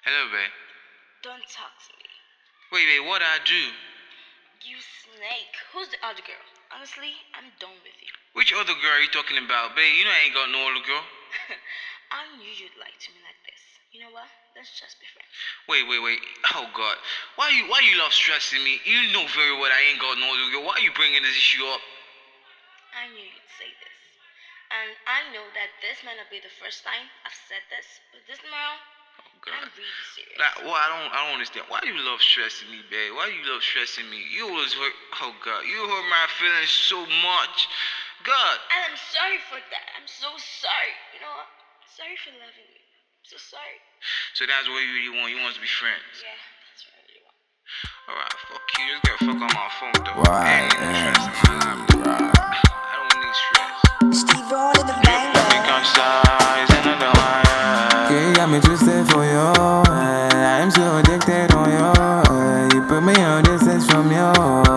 Hello, babe. Don't talk to me. Wait, what'd I do? You snake. Who's the other girl? Honestly, I'm done with you. Which other girl are you talking about, babe? You know I ain't got no other girl. I knew you'd like to me like this. You know what? Let's just be friends. Wait. Oh, God. Why you love stressing me? You know very well I ain't got no other girl. Why are you bringing this issue up? I knew you'd say this. And I know that this might not be the first time I've said this, but this tomorrow, God. I'm really serious. Like, well, I don't understand. Why you love stressing me, babe? Why you love stressing me? You always hurt. Oh, God. You hurt my feelings so much. God. And I'm sorry for that. I'm so sorry. You know what? Sorry for loving you. I'm so sorry. So that's what you really want. You want us to be friends. Yeah, that's what I really want. Alright, fuck you. Just get the fuck on my phone, though. Why? I don't need stress. Steve on in the bang You got me twisted for you. I'm so addicted on you. You put me on distance from you.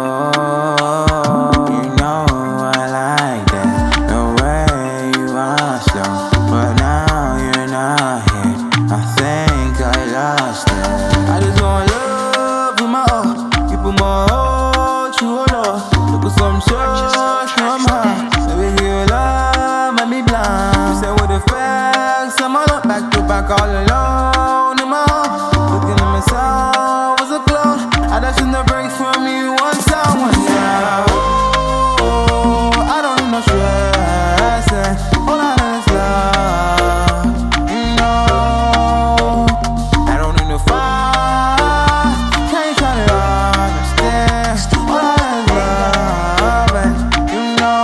You know I like that. The way you are slow. But now you're not here. I think I lost it. I just want love in my heart. You put my heart, you hold on. Look at some shots from high. Baby, you love, make me blind. You said with the facts, I'm all up back to back all alone in my heart. Looking at myself as a clone. I just need a break from you one time, one time. Oh, I don't need no stress. All I need is love. No, I don't need no fight. Can't try to understand. All I need is love, and you know.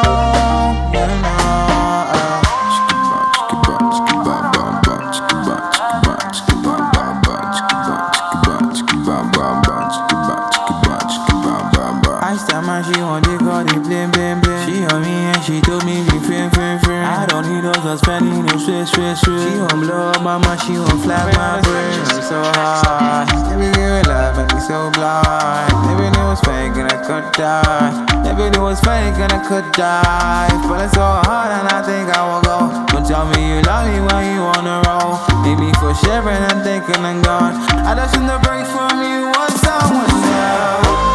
I stand man, she want to call it blim. She on me and she told me be friend. I don't need those just spending no stress. She won't blow up my mind, she won't flag my brain. I'm so hard. Never give it love, make me so blind. Never knew it was fake and I could die. Never knew it was fake and I could die. Feeling so hard and I think I will go. Don't tell me you love me when you on the road. Leave me for shivering and thinking I'm gone. I just need a break from you one time.